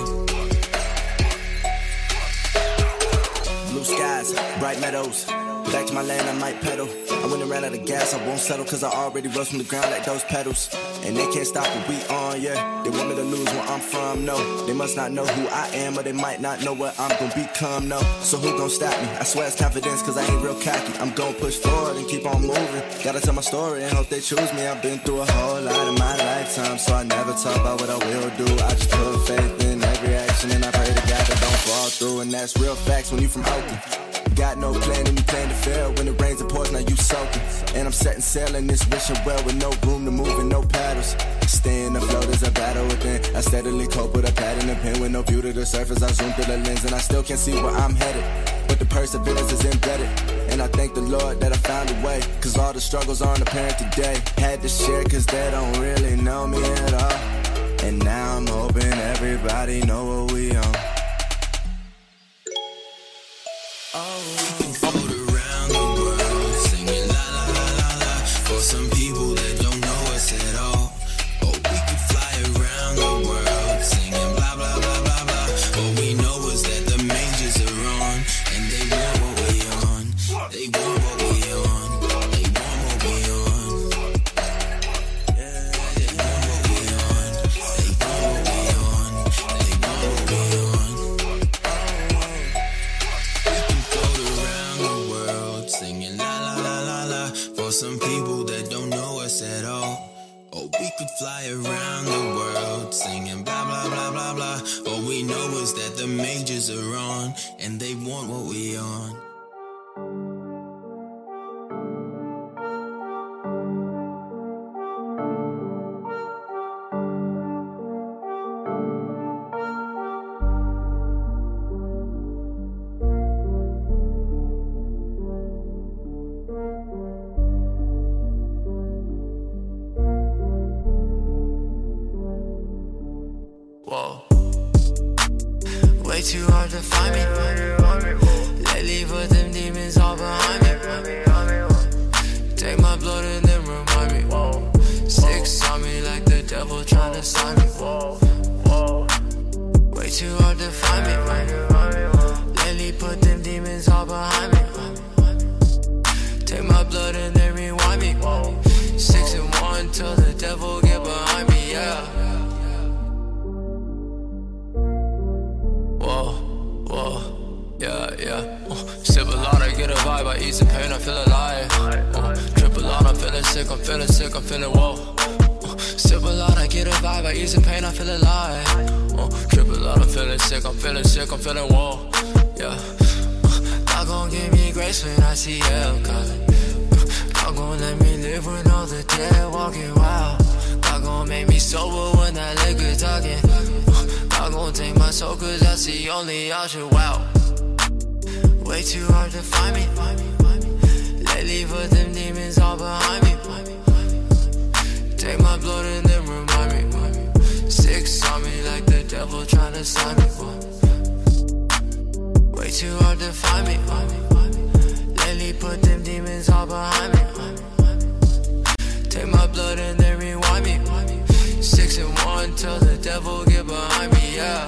T: on.
C: Blue skies, bright meadows. Back to my land, I might pedal. I went around out of gas, I won't settle. Cause I already rose from the ground like those pedals. And they can't stop what we on, yeah. They want me to lose where I'm from, no. They must not know who I am, or they might not know what I'm gonna become, no. So who gon' stop me? I swear it's confidence, cause I ain't real cocky. I'm gon' push forward and keep on moving. Gotta tell my story and hope they choose me. I've been through a whole lot in my lifetime, so I never talk about what I will do. I just put faith in every action, and I pray to God that don't fall through. And that's real facts when you from Oakland. Got no plan and you plan to fail. When it rains and pours, now you soaking. And I'm setting sail in this wishing well with no room to move and no paddles. Staying afloat as a battle within. I steadily cope with a pad and a pen. With no view to the surface, I zoom through the lens. And I still can't see where I'm headed, but the perseverance is embedded. And I thank the Lord that I found a way. Cause all the struggles aren't apparent today. Had to share cause they don't really know me at all. And now I'm hoping everybody know what we on.
T: We can float around the world, singing la la la la la. For some people that don't know us at all. Oh, we can fly around the world, singing blah blah blah blah blah. All we know is that the majors are on, and they want what we on. They want what we on. They want what we on. Yeah, they want what we on. They want what we on. They want what we on. Singing la la la la la. For some people that don't know us at all. Oh, we could fly around the world, singing blah blah blah blah blah. All we know is that the majors are on, and they want what we on.
U: Too hard to find me. Lately, put them demons all behind me. Take my blood and then remind me. Six on me like the devil trying to sign me. Way too hard to find me. Lately, put them demons all behind me. Take my blood and then rewind me. 6 and 1 till the devil get behind me, yeah. Sip a lot, I get a vibe, I eat some pain, I feel alive. Trip a lot, I'm feeling sick, I'm feeling sick, I'm feeling whoa. Sip a lot, I get a vibe, I eat some pain, I feel alive. Trip a lot, I'm feeling sick, I'm feeling sick, I'm feeling whoa. Yeah. God gon' give me grace when I see hell coming. God gon' let me live when all the dead walking wild. God gon' make me sober when that liquor talking. God gon' take my soul cause that's the only option, wow. Way too hard to find me. Lately, put them demons all behind me. Take my blood and then remind me. 6 on me like the devil trying to sign me. Way too hard to find me. Lately, put them demons all behind me. Take my blood and then rewind me. 6 and 1 till the devil get behind me, yeah.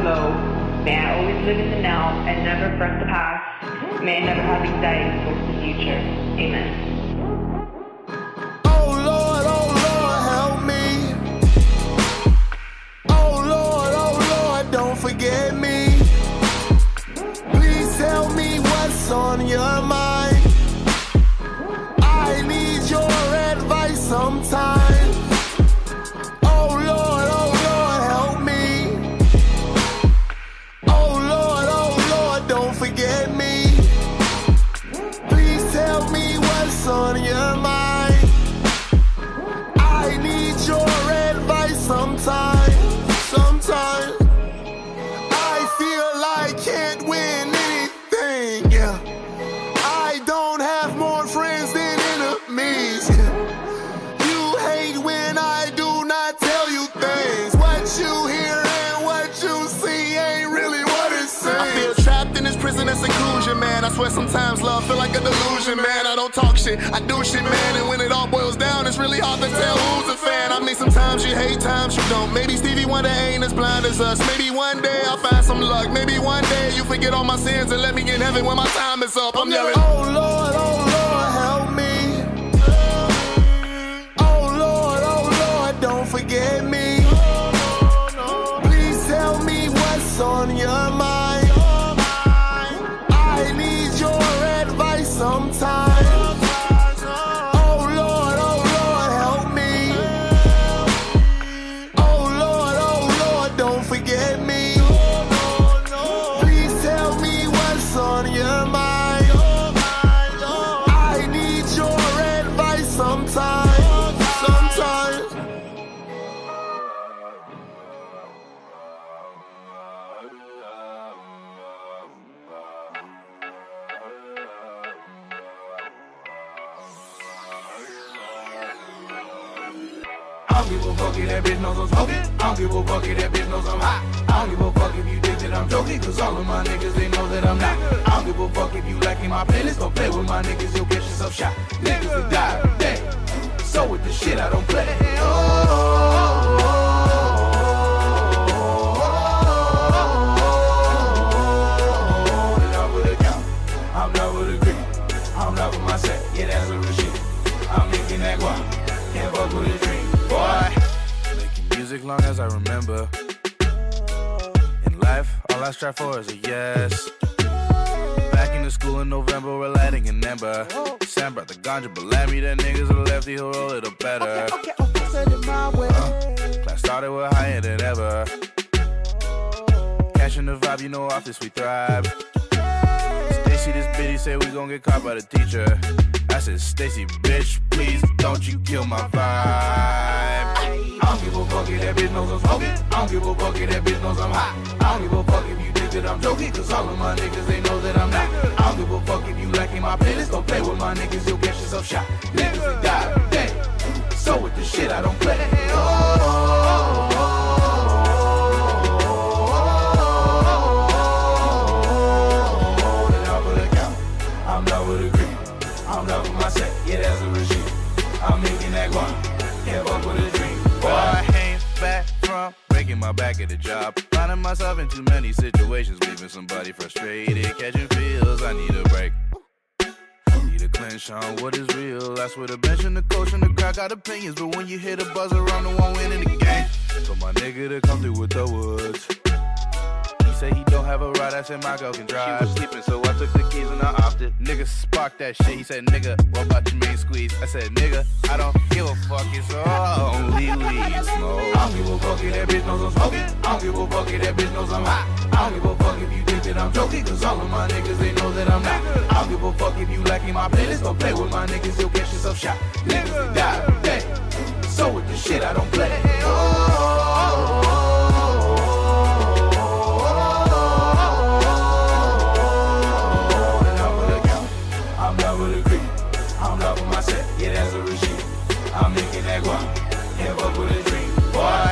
A: flow. May I always live in the now and never fret the past. May I never have anxiety towards the future. Amen.
P: Oh Lord, help me. Oh Lord, don't forget me. Please tell me what's on your mind. I need your advice sometimes. Oh Lord, help me. Oh Lord, don't forget me. Please tell me what's on your mind. I need your advice sometimes. Sometimes I feel I can't win anything. Yeah. I don't have more friends than enemies. You hate when I do not tell you things. What you hear and what you see ain't really what it seems. I feel trapped in this prison of seclusion, man. I swear sometimes love feel like a delusion, man. I don't talk shit, I do shit, man. And when it all boils down, it's really hard to tell who's a fan. I mean, sometimes you hate, times you don't. Maybe Stevie Wonder ain't as blind as us. Maybe one day I'll find some luck. Maybe one day you forget all my sins and let me in heaven when my time is up. I'm yelling, oh Lord, help me. Oh Lord, don't forget me. Please tell me what's on your mind. I need your advice sometimes. Oh Lord, help me. Oh Lord, don't forget me. Please tell me what's on your mind. I need your advice sometimes.
V: I don't give a fuck if that bitch knows I'm smoking. I don't give a fuck if that bitch knows I'm hot. I don't give a fuck if you think that I'm joking, cause all of my niggas, they know that I'm not. I don't give a fuck if you liking my playlist. Don't play with my niggas, you'll get yourself shot. Niggas will die every day. So with the shit, I don't play. I'm not with a creep. I'm not with my set. Yeah, that's a real shit. I'm making that guap. Can't fuck with a dream, boy. Making music long as I remember. In life, all I strive for is a yes. Back in the school in November, we're lighting an ember. Sam brought the ganja, but let me that niggas are lefty, he'll roll it up better.
P: Okay, said it my way.
V: Class started, we're higher than ever. Catching the vibe, you know, off this we thrive. Stacy, this bitty say we gon' get caught by the teacher. I said, Stacy, bitch, please don't you kill my vibe. I don't give a fuck if that bitch knows I'm smoking. I don't give a fuck if that bitch knows I'm hot. I don't give a fuck if you think that I'm joking, cause all of my niggas, they know that I'm not. I don't give a fuck if you liking my playlist. Don't play with my niggas, you'll get yourself shot. Niggas will die every day. So with the shit, I don't play. I'm not with a creep. I'm not with my set. Yeah, that's a real shit. I'm making that guap. Can't fuck with a dream. Boy, I came back from breaking my back at the job. Finding myself in too many situations, leaving somebody frustrated. Catching feels, I need a break. Need a clinch on what is real. That's where the bench and the coach and the crowd got opinions. But when you hit a buzzer, I'm the one winning the game. So my nigga to come through with the woods. Say he don't have a ride, I said my girl can drive. She was sleeping, so I took the keys and I opted. Nigga sparked that shit, he said, nigga, what about your main squeeze? I said, nigga, I don't give a fuck, it's only weed smoke. I don't give a fuck if that bitch knows I'm smoking. I don't give a fuck if that bitch knows I'm hot. I don't give a fuck if you think that I'm joking, cause all of my niggas, they know that I'm not. I don't give a fuck if you liking my playlist. Don't play with my niggas, you'll get yourself shot. Niggas will die every day. So with the shit, I don't play. I'm not with my set, yeah, that's a real shit. I'm making that guap, can't fuck with a dream, boy.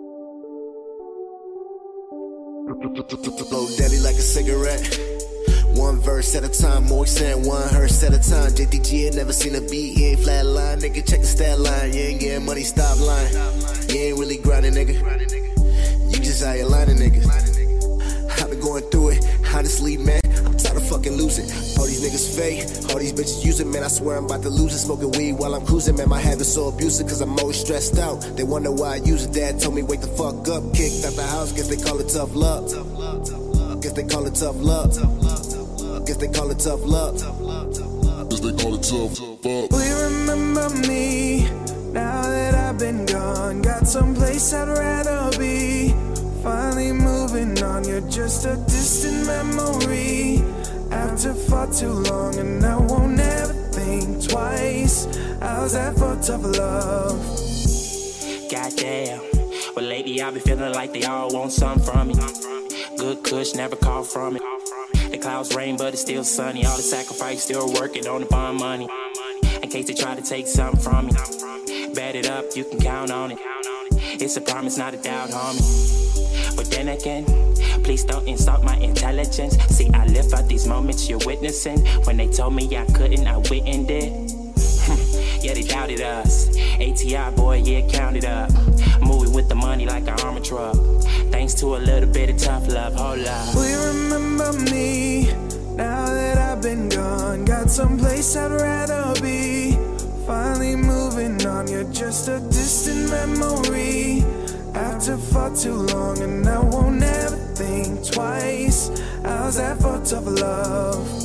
P: Blow deadly like a cigarette.
E: One verse at a time, more saying one hearse at a time. JTG ain't never seen a beat, you ain't flat line, nigga. Check the stat line, you ain't getting money, stop lying. You ain't really grinding, nigga. You just out here lying, niggas. I've been going through it, honestly, man. I'm tired of fucking losing. All these niggas fake, all these bitches using, man. I swear I'm about to lose it. Smoking weed while I'm cruising, man. My habit's so abusive, cause I'm always stressed out. They wonder why I use it. Dad told me, wake the fuck up. Kicked out the house, guess they call it tough love. Guess they call it tough love. Guess they call it tough love. Guess they call it tough love.
F: Will you remember me now that I've been gone? Got someplace I'd rather be. Finally moving on, you're just a distant memory. After far too long, and I won't ever think twice. How's that for tough love?
W: Goddamn. Well, lately I've been feeling like they all want something from me. Good kush, never call from it. The clouds rain, but it's still sunny. All the sacrifice, still working on the bond money. In case they try to take something from me. Bet it up, you can count on it. It's a promise, not a doubt, homie. But then again, please don't insult my intelligence. See, I live out these moments you're witnessing. When they told me I couldn't, I witnessed it. Yeah, they doubted us. ATI, boy, yeah, count it up. Moving with the money like an armor truck. Thanks to a little bit of tough love, hold up.
F: Will you remember me now that I've been gone? Got someplace I'd rather be. Finally moving on, you're just a distant memory. After far too long, and I won't ever think twice. How's that for tough love?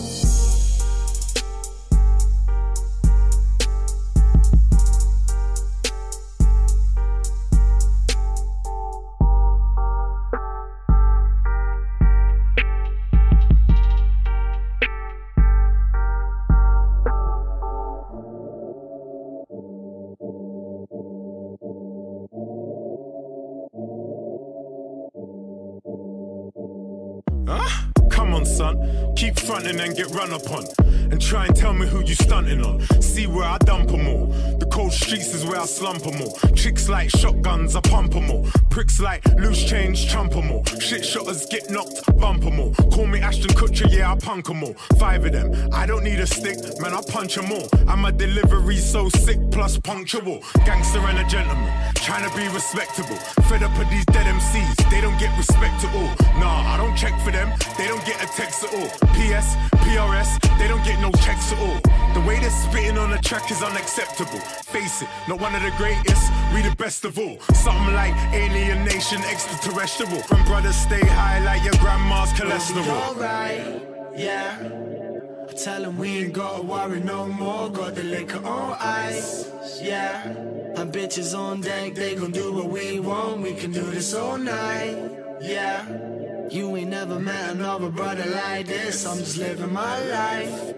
X: Keep fronting and get run up on. And try and tell me who you stunting on. See where I dump them all. The cold streets is where I slump them all. Chicks like shotguns, I pump them all. Pricks like loose change, chump them all. Shit shotters get knocked, bump them all. Call me Ashton Kutcher, yeah, I punk them all. 5 of them, I don't need a stick, man, I punch them all. And my delivery so sick, plus punctual. Gangster and a gentleman, trying to be respectable. Fed up of these dead MCs, they don't get respect at all. Nah, I don't check for them, they don't get a text at all. PS, PRS, they don't get no checks at all. The way they're spitting on the track is unacceptable. Face it, not one of the greatest, we the best of all. Something like alienation, extraterrestrial. From brothers stay high like your grandma's cholesterol.
F: Alright, yeah. Tell them we ain't gotta worry no more. Got the liquor on ice, yeah. And bitches on deck, they gon' do what we want. We can do this all night, yeah. You ain't never met another brother like this. I'm just living my life,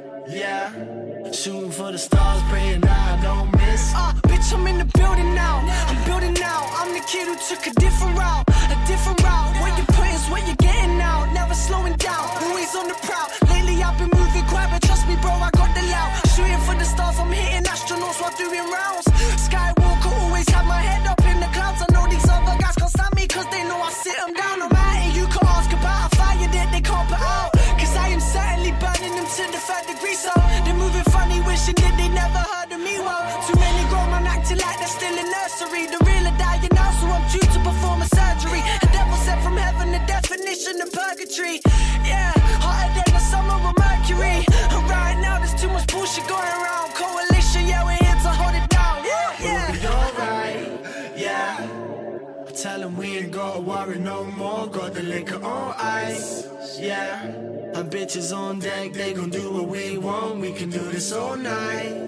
F: yeah. Shooting for the stars, praying that I don't miss. Bitch, I'm in the building now. I'm building now. I'm the kid who took a different route. A different route. What you put is what you're getting now. Never slowing down. Always on the prowl. Lately I've been moving quiet, but trust me, bro, I got the loud. Shooting for the stars, I'm hitting astronauts while doing rounds. Skywalker always had my head up in the clouds. I know these other guys can't stand me, cause they know I sit them down. No matter, you can ask about a fire that they can't put out. Cause I am certainly burning them to the 3rd degree, so they're moving funny, wishing that they never heard of me. Well, too many grown men acting like they're still in nursery. The real are dying now, so I'm due to perform a surgery. The devil sent from heaven, the definition of purgatory. Yeah, hotter than the summer of Mercury. And right now there's too much bullshit going around. Coalition, yeah, we're here to hold it down. Yeah, we'll be alright, yeah. Tell them we ain't gotta worry no more. Got the liquor on ice, yeah. And bitches on deck, they gon' do what we want. We can do this all night,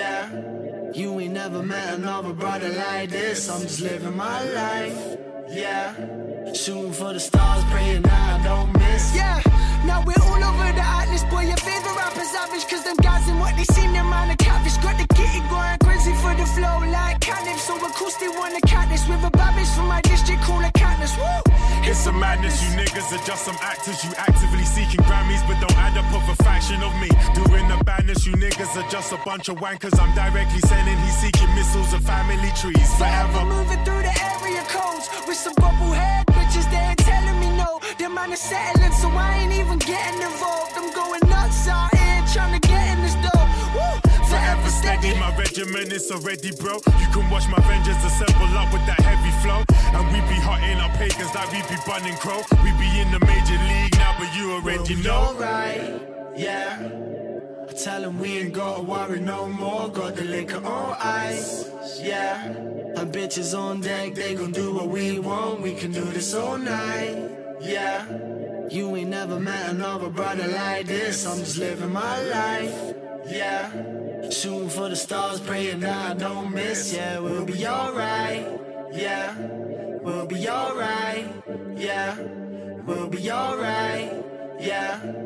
F: yeah. You ain't never met another brother like this. I'm just living my life, yeah. Shooting for the stars, praying that I don't miss. Yeah, now we're all over the atlas, boy. Your favorite rapper's average, cause them guys in what they seen, them man, the catfish. Got the kitty going crazy for the flow like catnip. So of course they wanna cat this with a bad bitch from my district, call her Katniss. Woo!
X: It's a madness, you niggas are just some actors. You actively seeking Grammys, but don't add up of a fraction of me. Doing the badness, you niggas are just a bunch of wankers. I'm directly sending, he's seeking missiles and family trees forever.
F: Moving through the area codes with some bubble head bitches, they ain't telling me no. Them man is settling, so I ain't even getting involved. I'm going
X: menace already, bro. You can watch my Avengers assemble up with that heavy flow. And we be hotting up pagans like we be bunning crow. We be in the major league now, but you already know.
F: Alright, yeah. I tell them we ain't gotta worry no more. Got the liquor on ice, yeah. And bitches on deck, they gon' do what we want. We can do this all night, yeah. You ain't never met another brother like this. I'm just living my life, yeah. Shooting for the stars, praying that I don't miss. Yeah, we'll be alright, yeah. We'll be alright, yeah. We'll be alright, yeah.